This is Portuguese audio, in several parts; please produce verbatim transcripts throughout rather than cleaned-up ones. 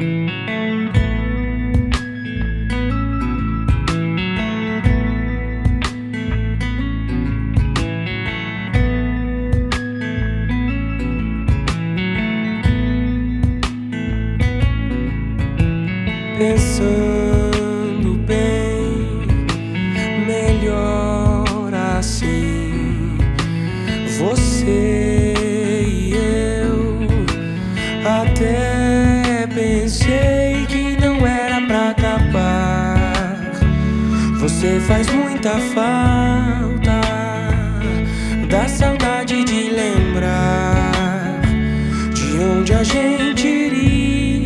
Pensando bem, melhor assim. Você e eu até pensei que não era pra acabar. Você faz muita falta, dá saudade de lembrar de onde a gente iria.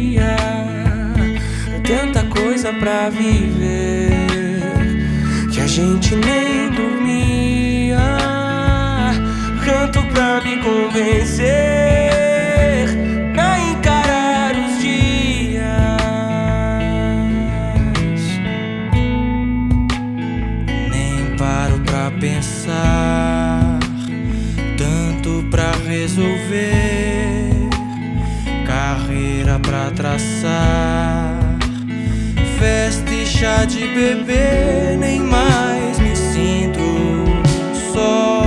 Tanta coisa pra viver que a gente nem dormia. Canto pra me convencer a encarar os dias. Nem paro pra pensar, tanto pra resolver, carreira pra traçar, festa e chá de beber. Nem mais me sinto só.